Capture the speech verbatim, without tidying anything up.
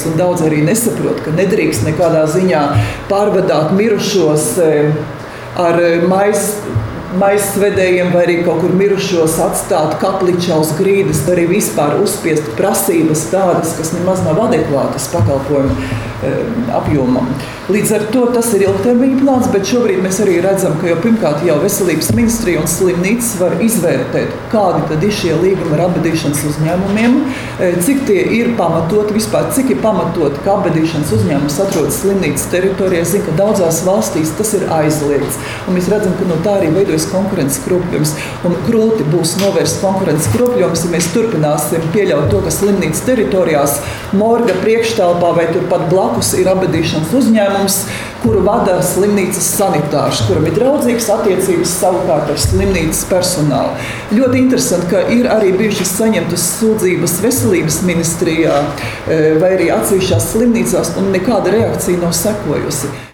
Un daudz arī nesaprot, ka nedrīkst nekādā ziņā pārvadāt mirušos ar mais, maizsvedējiem vai arī kaut kur mirušos atstāt kapličā uz grīdas, vai arī vispār uzspiest prasības tādas, kas nemaz nav adekvātas pakalpojumu apjomam. Līdz ar to tas ir ilgtermiņa plāns, bet šobrīd mēs arī redzam, ka jau pirmkārt jau veselības ministrija un slimnīcas var izvērtēt, kādi tad ir šie līgumi ar apbedīšanas uzņēmumiem, cik tie ir pamatoti vispār, cik ir pamatoti, ka apbedīšanas uzņēmums atrodas slimnīcas teritorijā. Zinu, ka daudzās valstīs tas ir aizliegts. Un mēs redzam, ka no tā arī veidojas konkurences kropļums. Un grūti būs novērst konkurences kropļums, ja mēs turpināsim pieļaut to, ka slimnīcas teritorijās morga priekštelpā vai turpat blakus ir apbedīšanas uzņēmums, kuru vada slimnīcas sanitārs, kuram ir draudzīgas attiecības savukārt ar slimnīcas personālu. Ļoti interesanti, ka ir arī bijušas saņemtas sūdzības veselības ministrijā vai arī atsevišķās slimnīcās, un nekāda reakcija nav sekojusi.